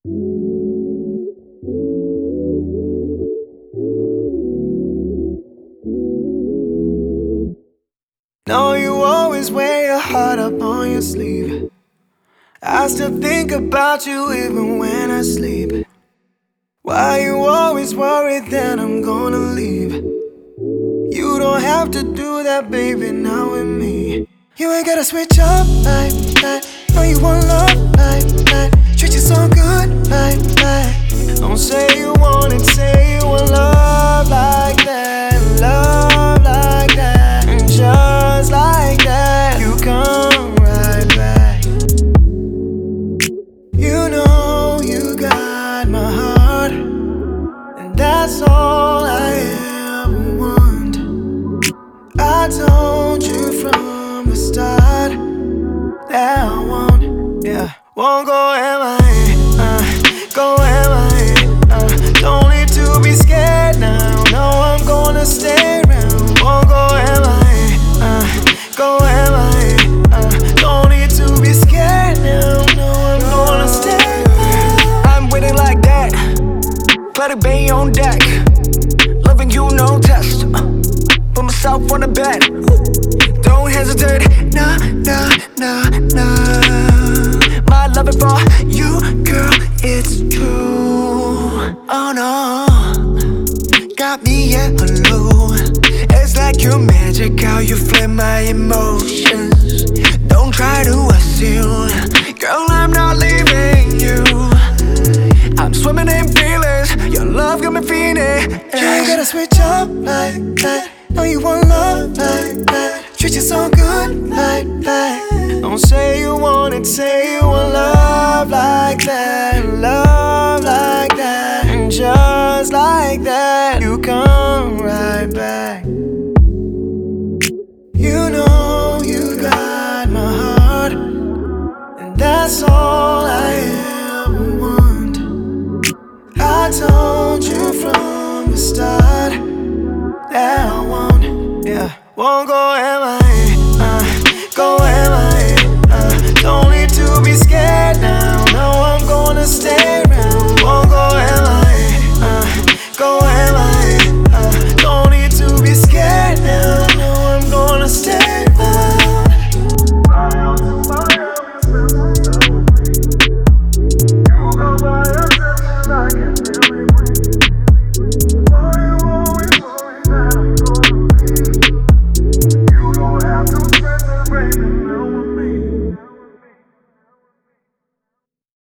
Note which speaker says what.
Speaker 1: Know you always wear your heart up on your sleeve. I still think about you even when I sleep. Why you always worried that I'm gonna leave? You don't have to do that, baby, not with me. You ain't gotta switch up like that. Know you want love like that. Treat you so good like that. Don't say you want it, say you want love like that. Love like that. And just like that, you come right back. You know you got my heart, and that's all I ever want. I told you from the start that I won't go MIA, go MIA. Don't need to be scared now. No, I'm gonna stay around. Won't go MIA, go MIA. Don't need to be scared now. No, I'm gonna stay around.
Speaker 2: I'm with it like that. Let it be on deck. Loving you, no test. Put myself on the bed. Don't hesitate. Nah, nah, nah, nah. My loving for you, girl, it's true. Oh no, got me at hello. It's like your magic, how you flip my emotions. Don't try to assume, girl, I'm not leaving you. I'm swimming in feelings. Your love got me feeling.
Speaker 1: You ain't gotta switch up like that. Know you want love like that. Treat you so good like that. Don't say you want it, say you want love like that. Love like that. And just